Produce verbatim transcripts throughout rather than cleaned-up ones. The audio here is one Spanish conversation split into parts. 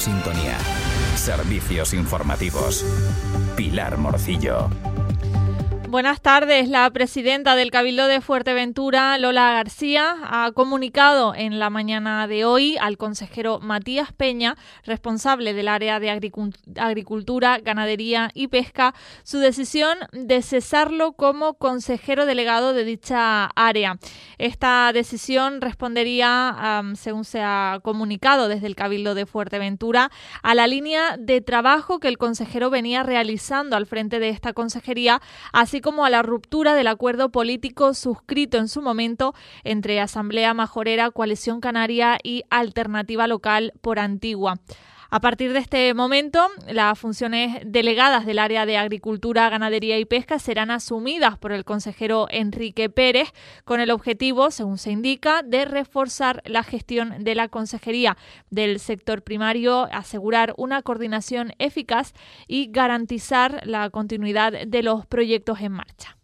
Sintonía. Servicios informativos. Pilar Morcillo. Buenas tardes. La presidenta del Cabildo de Fuerteventura, Lola García, ha comunicado en la mañana de hoy al consejero Matías Peña, responsable del área de Agricultura, Ganadería y Pesca, su decisión de cesarlo como consejero delegado de dicha área. Esta decisión respondería, um, según se ha comunicado desde el Cabildo de Fuerteventura, a la línea de trabajo que el consejero venía realizando al frente de esta consejería, así como a la ruptura del acuerdo político suscrito en su momento entre Asamblea Majorera, Coalición Canaria y Alternativa Local por Antigua. A partir de este momento, las funciones delegadas del área de Agricultura, Ganadería y Pesca serán asumidas por el consejero Enrique Pérez, con el objetivo, según se indica, de reforzar la gestión de la consejería del sector primario, asegurar una coordinación eficaz y garantizar la continuidad de los proyectos en marcha.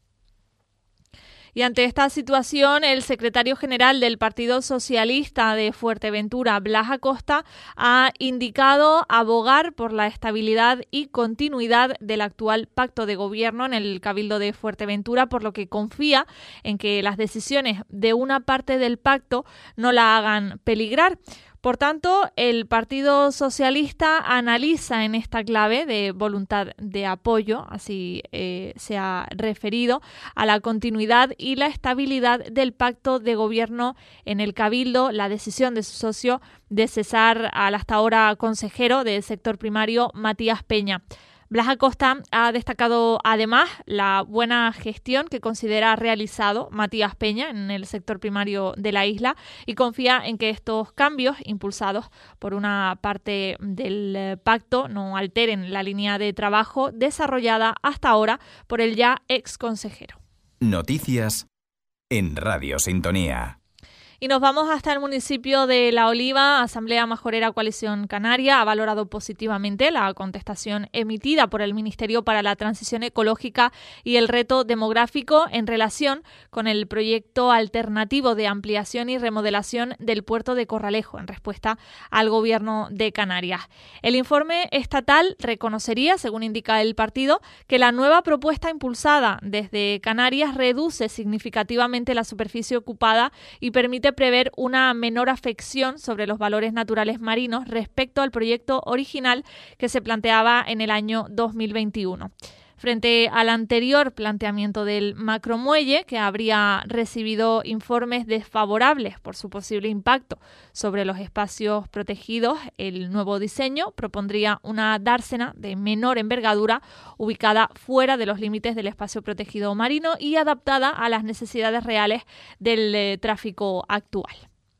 Y ante esta situación, el secretario general del Partido Socialista de Fuerteventura, Blas Acosta, ha indicado abogar por la estabilidad y continuidad del actual pacto de gobierno en el Cabildo de Fuerteventura, por lo que confía en que las decisiones de una parte del pacto no la hagan peligrar. Por tanto, el Partido Socialista analiza en esta clave de voluntad de apoyo, así eh, se ha referido, a la continuidad y la estabilidad del pacto de gobierno en el Cabildo, la decisión de su socio de cesar al hasta ahora consejero del sector primario, Matías Peña. Blas Acosta ha destacado además la buena gestión que considera ha realizado Matías Peña en el sector primario de la isla y confía en que estos cambios impulsados por una parte del pacto no alteren la línea de trabajo desarrollada hasta ahora por el ya ex consejero. Noticias en Radio Sintonía. Y nos vamos hasta el municipio de La Oliva. Asamblea Majorera Coalición Canaria ha valorado positivamente la contestación emitida por el Ministerio para la Transición Ecológica y el Reto Demográfico en relación con el proyecto alternativo de ampliación y remodelación del puerto de Corralejo en respuesta al Gobierno de Canarias. El informe estatal reconocería, según indica el partido, que la nueva propuesta impulsada desde Canarias reduce significativamente la superficie ocupada y permite prever una menor afección sobre los valores naturales marinos respecto al proyecto original que se planteaba en el año dos mil veintiuno. Frente al anterior planteamiento del macromuelle, que habría recibido informes desfavorables por su posible impacto sobre los espacios protegidos, el nuevo diseño propondría una dársena de menor envergadura ubicada fuera de los límites del espacio protegido marino y adaptada a las necesidades reales del eh, tráfico actual.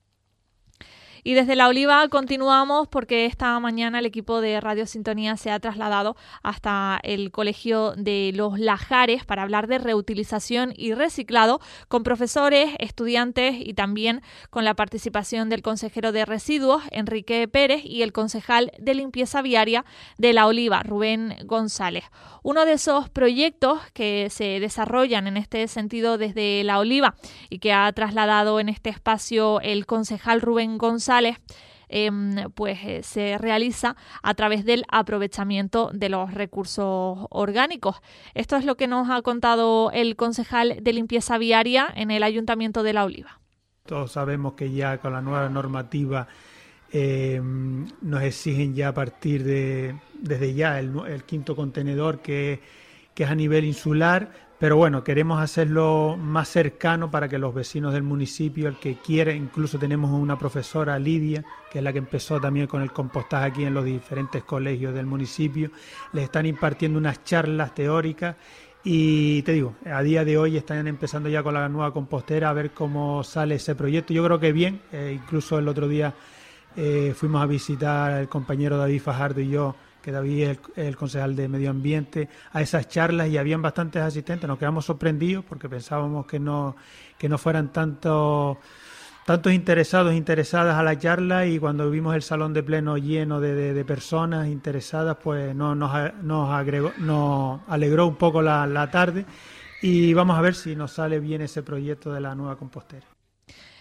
Y desde La Oliva continuamos porque esta mañana el equipo de Radio Sintonía se ha trasladado hasta el Colegio de los Lajares para hablar de reutilización y reciclado con profesores, estudiantes y también con la participación del consejero de residuos, Enrique Pérez, y el concejal de limpieza viaria de La Oliva, Rubén González. Uno de esos proyectos que se desarrollan en este sentido desde La Oliva y que ha trasladado en este espacio el concejal Rubén González Eh, pues eh, se realiza a través del aprovechamiento de los recursos orgánicos. Esto es lo que nos ha contado el concejal de limpieza viaria en el Ayuntamiento de La Oliva. Todos sabemos que ya con la nueva normativa eh, nos exigen ya a partir de, desde ya el, el quinto contenedor que, que es a nivel insular. Pero bueno, queremos hacerlo más cercano para que los vecinos del municipio, el que quiera, incluso tenemos una profesora, Lidia, que es la que empezó también con el compostaje aquí en los diferentes colegios del municipio, les están impartiendo unas charlas teóricas y te digo, a día de hoy están empezando ya con la nueva compostera a ver cómo sale ese proyecto. Yo creo que bien, eh, incluso el otro día eh, fuimos a visitar al compañero David Fajardo y yo, que David es el, el concejal de Medio Ambiente, a esas charlas y habían bastantes asistentes. Nos quedamos sorprendidos porque pensábamos que no que no fueran tantos tantos interesados, interesadas a la charla, y cuando vimos el salón de pleno lleno de, de, de personas interesadas, pues no, nos, nos, agregó, nos alegró un poco la, la tarde, y vamos a ver si nos sale bien ese proyecto de la nueva compostera.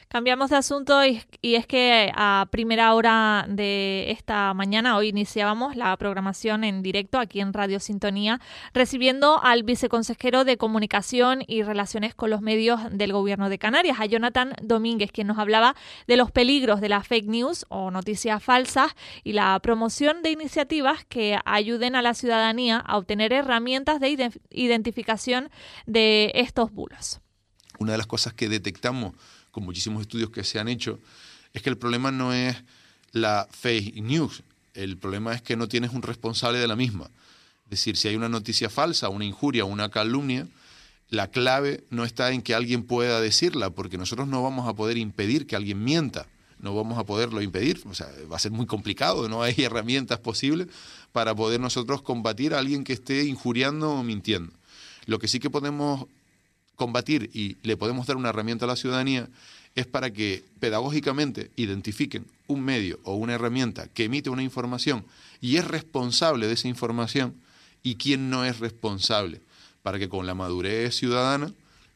Cambiamos de asunto y, y es que a primera hora de esta mañana, hoy iniciábamos la programación en directo aquí en Radio Sintonía, recibiendo al viceconsejero de Comunicación y Relaciones con los Medios del Gobierno de Canarias, a Jonathan Domínguez, quien nos hablaba de los peligros de las fake news o noticias falsas y la promoción de iniciativas que ayuden a la ciudadanía a obtener herramientas de ident- identificación de estos bulos. Una de las cosas que detectamos con muchísimos estudios que se han hecho es que el problema no es la fake news, el problema es que no tienes un responsable de la misma. Es decir, si hay una noticia falsa, una injuria, una calumnia, la clave no está en que alguien pueda decirla, porque nosotros no vamos a poder impedir que alguien mienta, no vamos a poderlo impedir, o sea, va a ser muy complicado, no hay herramientas posibles para poder nosotros combatir a alguien que esté injuriando o mintiendo. Lo que sí que podemos combatir y le podemos dar una herramienta a la ciudadanía es para que pedagógicamente identifiquen un medio o una herramienta que emite una información y es responsable de esa información y quién no es responsable, para que con la madurez ciudadana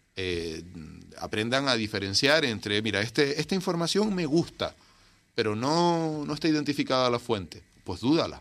eh, aprendan a diferenciar entre, mira, este, esta información me gusta, pero no, no está identificada la fuente, pues dúdala.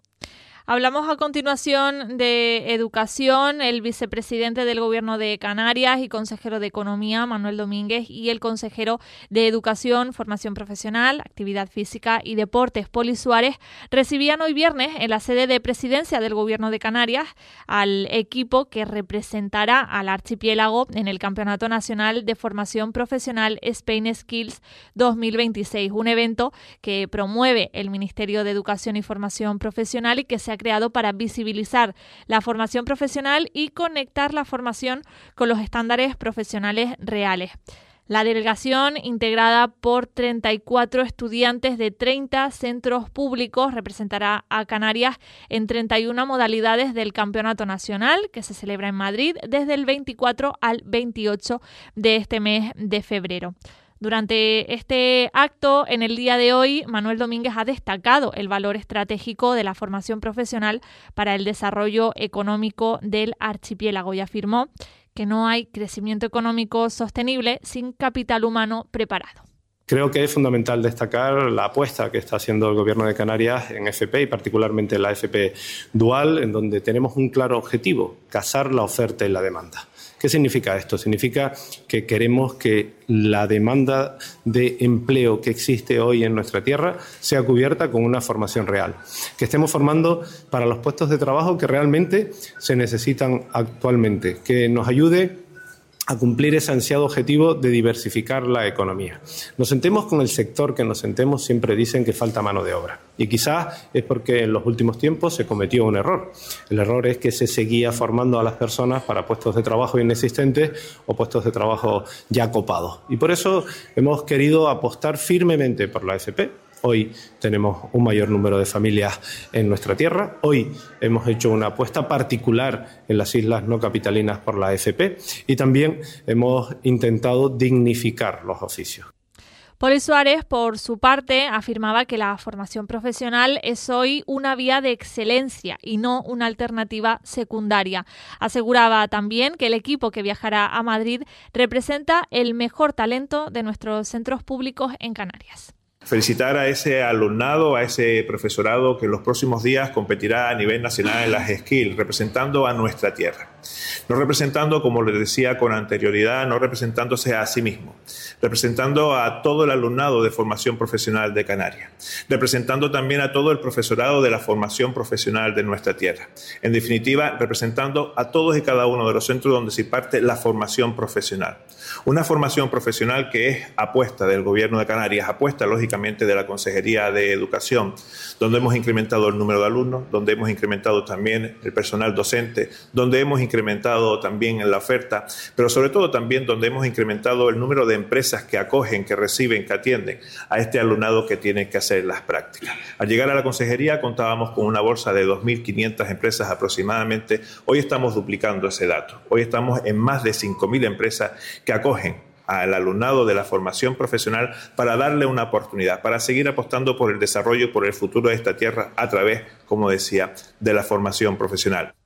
Hablamos a continuación de educación. El vicepresidente del Gobierno de Canarias y consejero de Economía, Manuel Domínguez, y el consejero de Educación, Formación Profesional, Actividad Física y Deportes, Poli Suárez, recibían hoy viernes en la sede de presidencia del Gobierno de Canarias al equipo que representará al archipiélago en el Campeonato Nacional de Formación Profesional Spain Skills dos mil veintiséis, un evento que promueve el Ministerio de Educación y Formación Profesional y que se ha creado para visibilizar la formación profesional y conectar la formación con los estándares profesionales reales. La delegación, integrada por treinta y cuatro estudiantes de treinta centros públicos, representará a Canarias en treinta y una modalidades del Campeonato Nacional, que se celebra en Madrid desde el veinticuatro al veintiocho de este mes de febrero. Durante este acto, en el día de hoy, Manuel Domínguez ha destacado el valor estratégico de la formación profesional para el desarrollo económico del archipiélago y afirmó que no hay crecimiento económico sostenible sin capital humano preparado. Creo que es fundamental destacar la apuesta que está haciendo el Gobierno de Canarias en F P y particularmente la F P dual, en donde tenemos un claro objetivo: casar la oferta y la demanda. ¿Qué significa esto? Significa que queremos que la demanda de empleo que existe hoy en nuestra tierra sea cubierta con una formación real, que estemos formando para los puestos de trabajo que realmente se necesitan actualmente, que nos ayude a cumplir ese ansiado objetivo de diversificar la economía. Nos sentemos con el sector que nos sentemos, siempre dicen que falta mano de obra. Y quizás es porque en los últimos tiempos se cometió un error. El error es que se seguía formando a las personas para puestos de trabajo inexistentes o puestos de trabajo ya copados. Y por eso hemos querido apostar firmemente por la F P. Hoy tenemos un mayor número de familias en nuestra tierra. Hoy hemos hecho una apuesta particular en las islas no capitalinas por la F P y también hemos intentado dignificar los oficios. Poli Suárez, por su parte, afirmaba que la formación profesional es hoy una vía de excelencia y no una alternativa secundaria. Aseguraba también que el equipo que viajará a Madrid representa el mejor talento de nuestros centros públicos en Canarias. Felicitar a ese alumnado, a ese profesorado que en los próximos días competirá a nivel nacional en las skills, representando a nuestra tierra. No representando, como les decía con anterioridad, no representándose a sí mismo, representando a todo el alumnado de formación profesional de Canarias, representando también a todo el profesorado de la formación profesional de nuestra tierra. En definitiva, representando a todos y cada uno de los centros donde se imparte la formación profesional. Una formación profesional que es apuesta del Gobierno de Canarias, apuesta lógicamente de la Consejería de Educación, donde hemos incrementado el número de alumnos, donde hemos incrementado también el personal docente, donde hemos incrementado también en la oferta, pero sobre todo también donde hemos incrementado el número de empresas que acogen, que reciben, que atienden a este alumnado que tiene que hacer las prácticas. Al llegar a la Consejería contábamos con una bolsa de dos mil quinientas empresas aproximadamente. Hoy estamos duplicando ese dato. Hoy estamos en más de cinco mil empresas que acogen al alumnado de la formación profesional para darle una oportunidad, para seguir apostando por el desarrollo, por el futuro de esta tierra a través, como decía, de la formación profesional.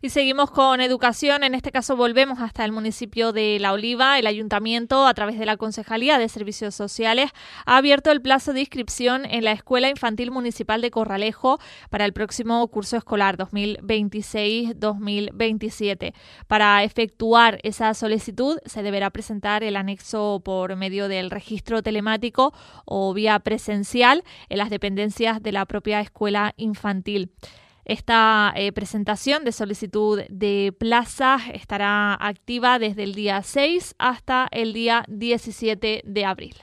Y seguimos con educación. En este caso volvemos hasta el municipio de La Oliva. El ayuntamiento, a través de la Concejalía de Servicios Sociales, ha abierto el plazo de inscripción en la Escuela Infantil Municipal de Corralejo para el próximo curso escolar dos mil veintiséis dos mil veintisiete. Para efectuar esa solicitud se deberá presentar el anexo por medio del registro telemático o vía presencial en las dependencias de la propia escuela infantil. Esta eh, presentación de solicitud de plaza estará activa desde el día seis hasta el día diecisiete de abril.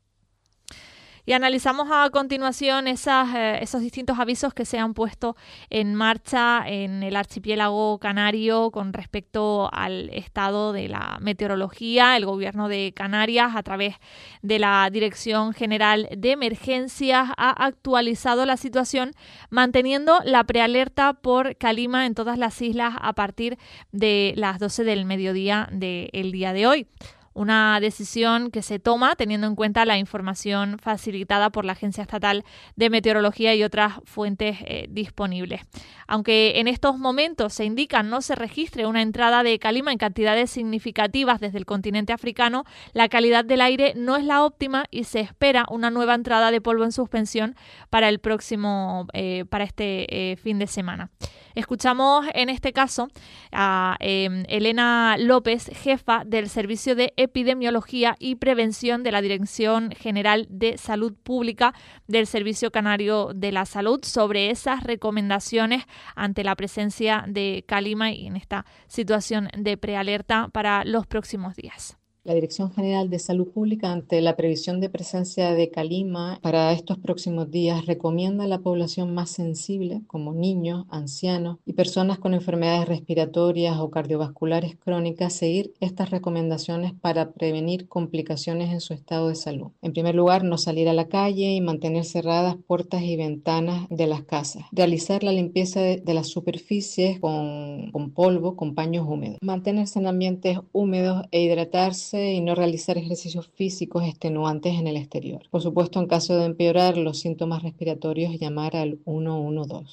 Y analizamos a continuación esas, eh, esos distintos avisos que se han puesto en marcha en el archipiélago canario con respecto al estado de la meteorología. El Gobierno de Canarias, a través de la Dirección General de Emergencias, ha actualizado la situación manteniendo la prealerta por calima en todas las islas a partir de las doce del mediodía del día de hoy. Una decisión que se toma teniendo en cuenta la información facilitada por la Agencia Estatal de Meteorología y otras fuentes eh, disponibles. Aunque en estos momentos se indica no se registre una entrada de calima en cantidades significativas desde el continente africano, la calidad del aire no es la óptima y se espera una nueva entrada de polvo en suspensión para el próximo, eh, para este eh, fin de semana. Escuchamos en este caso a eh, Elena López, jefa del Servicio de Epidemiología y Prevención de la Dirección General de Salud Pública del Servicio Canario de la Salud, sobre esas recomendaciones ante la presencia de calima y en esta situación de prealerta para los próximos días. La Dirección General de Salud Pública, ante la previsión de presencia de calima para estos próximos días, recomienda a la población más sensible, como niños, ancianos y personas con enfermedades respiratorias o cardiovasculares crónicas, seguir estas recomendaciones para prevenir complicaciones en su estado de salud. En primer lugar, no salir a la calle y mantener cerradas puertas y ventanas de las casas. Realizar la limpieza de, de las superficies con, con polvo, con paños húmedos. Mantenerse en ambientes húmedos e hidratarse y no realizar ejercicios físicos extenuantes en el exterior. Por supuesto, en caso de empeorar los síntomas respiratorios, llamar al uno uno dos.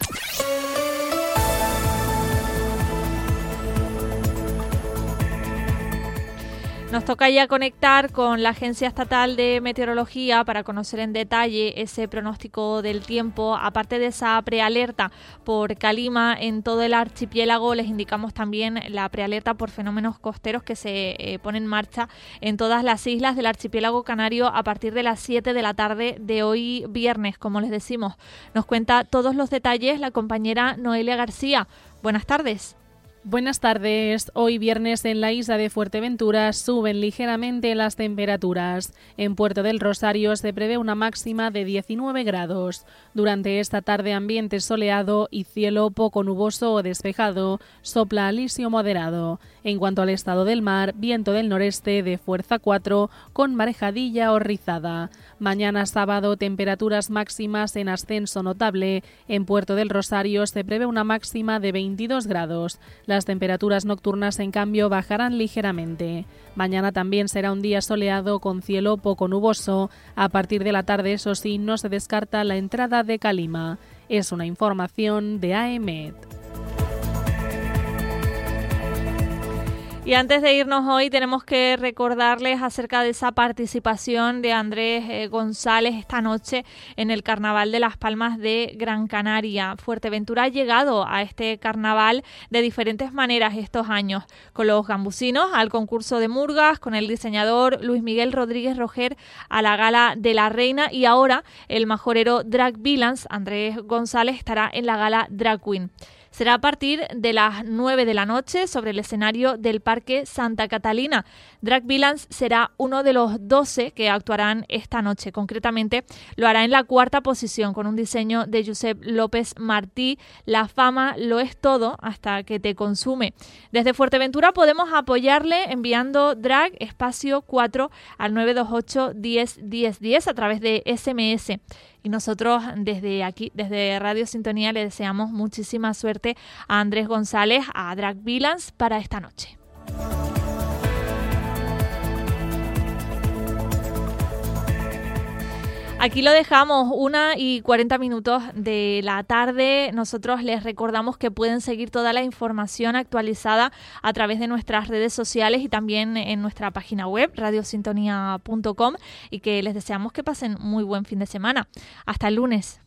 Nos toca ya conectar con la Agencia Estatal de Meteorología para conocer en detalle ese pronóstico del tiempo. Aparte de esa prealerta por calima en todo el archipiélago, les indicamos también la prealerta por fenómenos costeros que se eh, pone en marcha en todas las islas del archipiélago canario a partir de las siete de la tarde de hoy viernes. Como les decimos, nos cuenta todos los detalles la compañera Noelia García. Buenas tardes. Buenas tardes. Hoy viernes en la isla de Fuerteventura suben ligeramente las temperaturas. En Puerto del Rosario se prevé una máxima de diecinueve grados. Durante esta tarde ambiente soleado y cielo poco nuboso o despejado, sopla alisio moderado. En cuanto al estado del mar, viento del noreste de fuerza cuatro con marejadilla o rizada. Mañana sábado temperaturas máximas en ascenso notable. En Puerto del Rosario se prevé una máxima de veintidós grados. Las temperaturas nocturnas, en cambio, bajarán ligeramente. Mañana también será un día soleado con cielo poco nuboso. A partir de la tarde, eso sí, no se descarta la entrada de calima. Es una información de A E M E T. Y antes de irnos hoy tenemos que recordarles acerca de esa participación de Andrés eh, González esta noche en el Carnaval de Las Palmas de Gran Canaria. Fuerteventura ha llegado a este carnaval de diferentes maneras estos años, con los gambusinos al concurso de murgas, con el diseñador Luis Miguel Rodríguez Roger a la gala de la reina y ahora el majorero Drag Villains, Andrés González, estará en la gala Drag Queen. Será a partir de las nueve de la noche sobre el escenario del Parque Santa Catalina. Drag Villains será uno de los doce que actuarán esta noche. Concretamente, lo hará en la cuarta posición con un diseño de Josep López Martí. La fama lo es todo hasta que te consume. Desde Fuerteventura podemos apoyarle enviando Drag espacio cuatro al nueve dos ocho diez diez diez a través de ese eme ese. Y nosotros desde aquí, desde Radio Sintonía, le deseamos muchísima suerte a Andrés González, a Drag Villains, para esta noche. Aquí lo dejamos, una y cuarenta minutos de la tarde. Nosotros les recordamos que pueden seguir toda la información actualizada a través de nuestras redes sociales y también en nuestra página web, radio sintonía punto com, y que les deseamos que pasen muy buen fin de semana. Hasta el lunes.